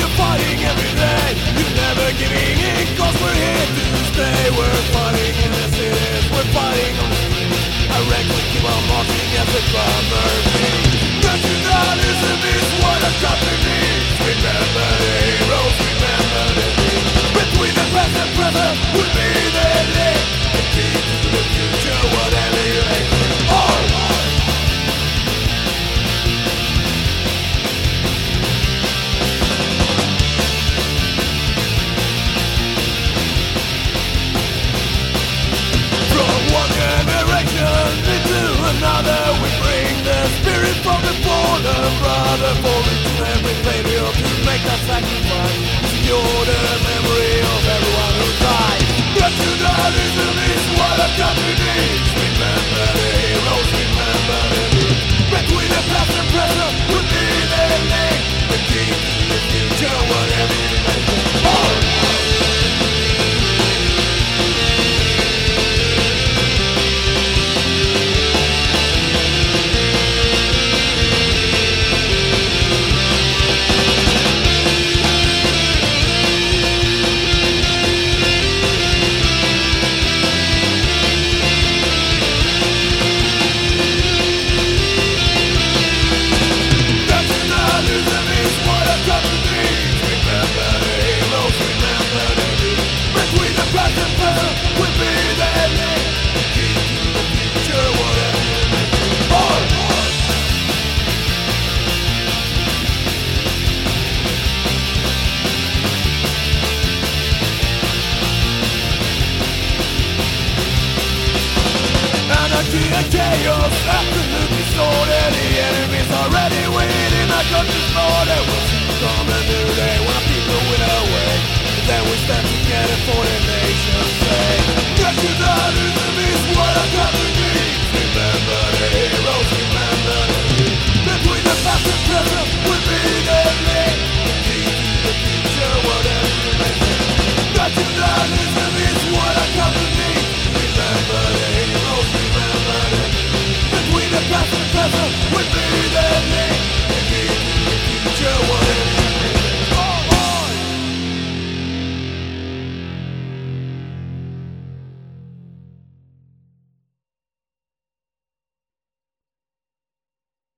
you're fighting every day. You're never giving in, cause we're here to stay. We're fighting in the cities, we're fighting on the streets. I reckon we keep on marching as a drummer beats. Nationalism is what our country needs. Remember the heroes, remember the deeds. Between the past and present will be the link. The key to the future, whatever you make. Another, we bring the spirit from the fallen brother, falling to every patriot to make that sacrifice. You're the memory of everyone who died. Nationalism is what our country needs. Remember the heroes, remember the deeds. Between the past and present will be the link. The key to the future, whatever you make it. Chaos, absolute disorder. The enemies already winning. Our country's border will soon come a new day when our people win away. Then we stand together for the nation's sake. Nationalism is what our country